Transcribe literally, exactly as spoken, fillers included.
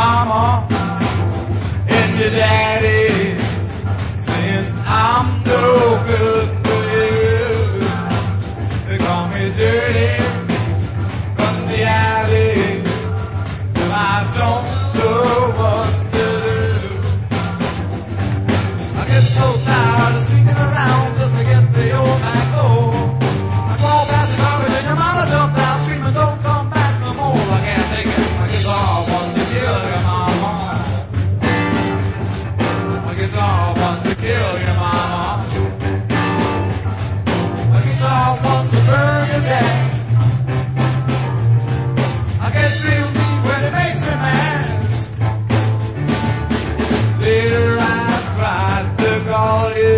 mama and your daddy, saying I'm no good for you. They call me dirty from the alley, and I don't know what to do. I get so tired of sneaking around just to get the old back door. I call past the garbage and your mama jumped out screaming, don't come back no more. I can't take it. My guitar wants to kill your mama. My guitar wants to kill your mama. My guitar wants to burn your dad. I get real deep when it makes me mad. Later I tried to call you.